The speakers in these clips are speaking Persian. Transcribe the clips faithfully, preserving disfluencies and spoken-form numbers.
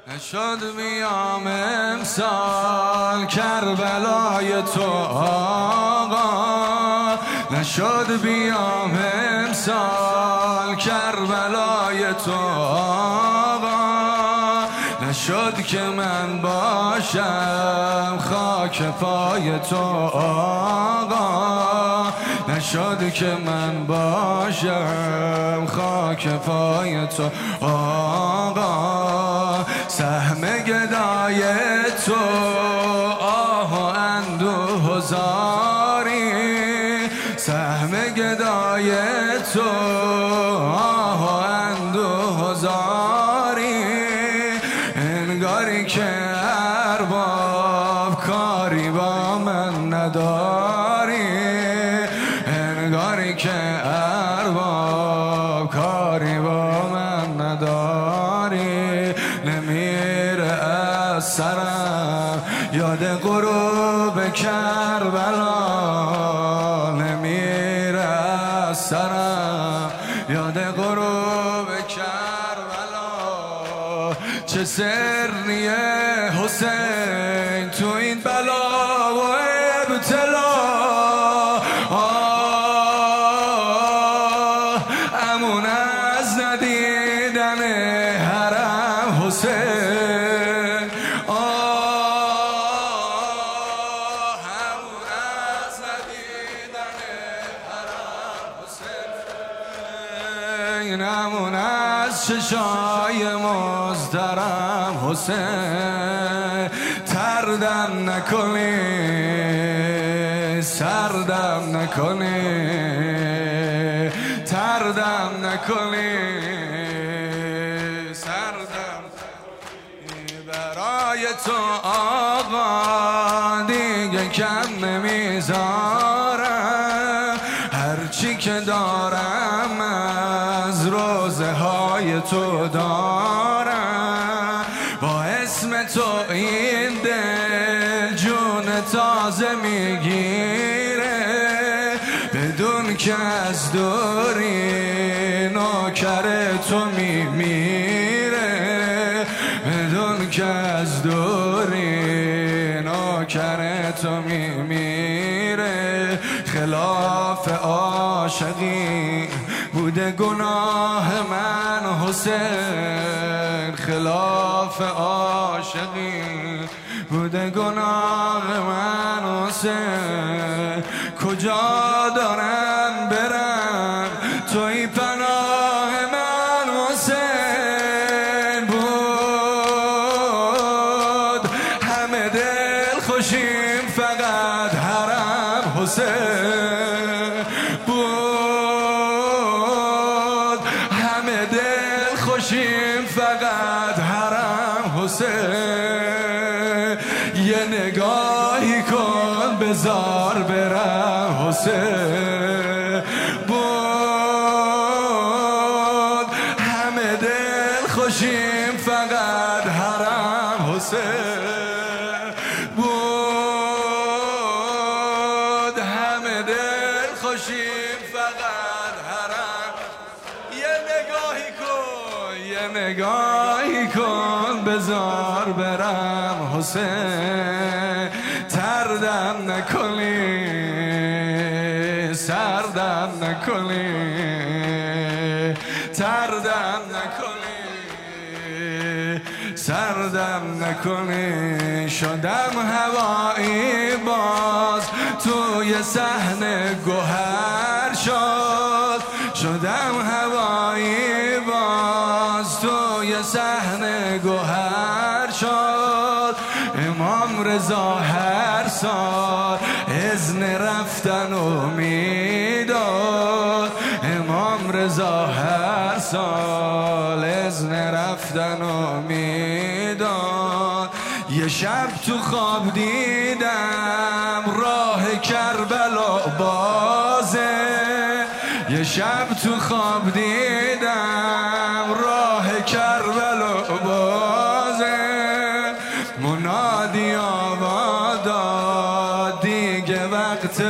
نشد بیام امسال کربلای تو آقا، نشد بیام امسال کربلای تو آقا، نشد که من باشم خاک پای تو آقا، نشد که من باشم خاک پای تو آقا. سهم گدای تو آه و اندوه و زاری، سهم گدای تو آه و اندوه و زاری، انگاری که ارباب کاری با من نداری، انگاری که ارباب کاری با من نداری. نمیره از سرم یاد غروب کربلا، نمیره از سرم یاد غروب کربلا. چه سریه حسین تو این بلا و ابتلا، آه امون از ندیدن حرم حسین، آه امون از ندیدن حرم حسین، امون از چشای مزدرم حسین. تردم نکنی سردم نکنی، تردم نکنی سردم نکنی، برای تو آقا دیگه کم نمیذارم، هرچی که دارم از روزه های تو دارم. با اسم تو این دل جون تازه میگیره، بدون که از دوری نوکر تو میمیره، بدون که از دوری نوکر تو میمیره. خلاف عاشقی بوده گناه من حسین، خلاف عاشقی بوده گناه من حسین. کجا دارم برم توی پناه من حسین، بود همه دل خوشیم فقط حرم حسین، بود همه دل خوشیم فقط حرم حسین. یه نگاهی کن بذار برم حسین، بود همه دل خوشیم فقط حرم حسین، بود همه دل خوشیم فقط حرم. یه نگاهی کن یه نگاهی کن بذار برم حسین. تردم نکنی سردم نکنی، تردم نکنی سردم نکنی. شدم هوایی باز توی صحنه گوهر شد، شدم هوایی باز توی صحنه گوهر شد. امام رضا هر سال اذن رفتن و میداد، امام رضا هر سال اذن رفتن و میداد. یه شب تو خواب دیدم راه کربلا بازه، یه شب تو خواب دیدم راه کربلا بازه. منادی آواز داد دیگه وقت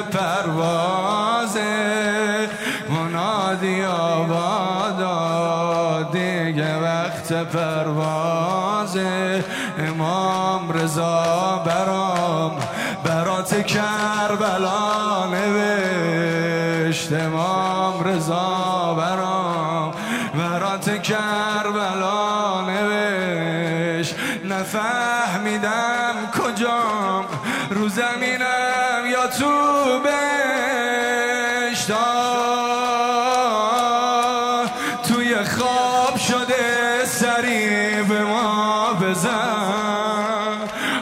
پروازه، منادی آواز داد دیگه وقت پروازه. نوازه. امام رضا برام برات کربلا نوشت. امام رضا برام برات کربلا نوشت. نفهمیدم کجام رو زمینم یا تو بهشت. توی خواب شده سری به ما بزن.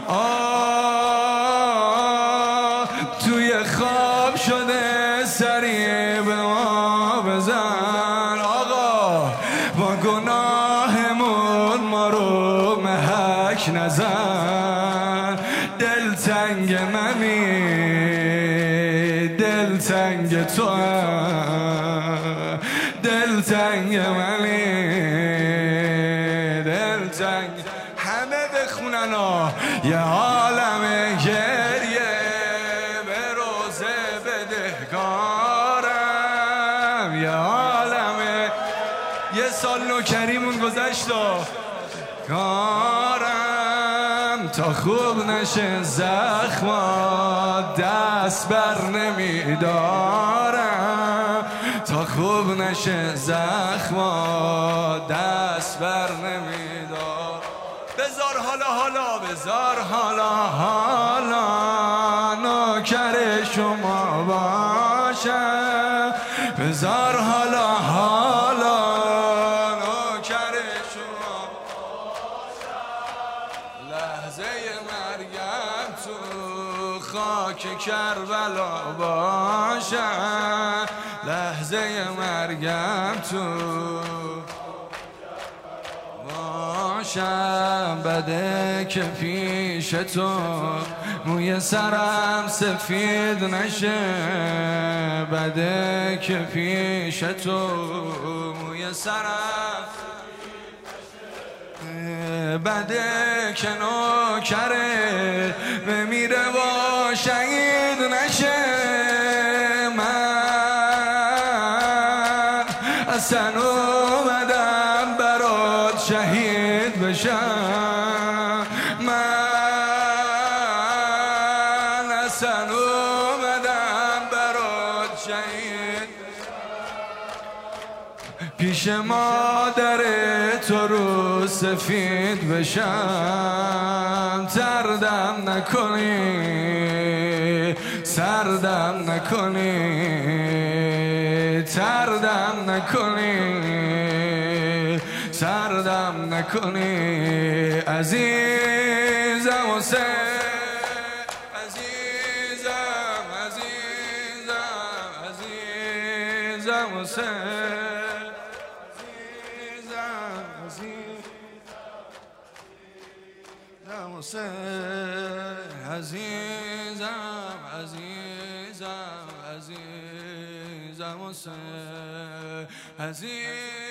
آه توی خواب شده سری به ما بزن. آقا با گناهمون ما رو محک نزن. دلتنگ منی دلتنگ تو هم دلتنگ منی دلتنگ. همه بخونن ها. یه عالم گریه به روزه بدهکارم. یه عالم یه سال نوکریمون گذشت کارم تا خوب نشه زخما دست بر نمیدارم. تا خوب نشه زخما دست بر نمیدار. بذار حالا حالا بذار حالا حالا نوکر شما باشم. بذار حالا حالا نوکر شما باشم. لحظه مرگم تو خاک کربلا باشم. لحظه مرگم تو باشم. بده که پیش تو موی سرم سفید نشه. بده که پیش تو موی سرم بده که نوکره بمیره و شهید نشه. من اصلا اومدم برات شهید بشم. من اصلا اومدم برات شهید پیش مادر تو رو سفید بشم. تردم نکنی سردم نکنی تردم نکنی سردم نکنی عزیزم حسین. عزیزم عزیزم عزیزم حسین. عزیزم عزیزم عزیزم حسین. عزیز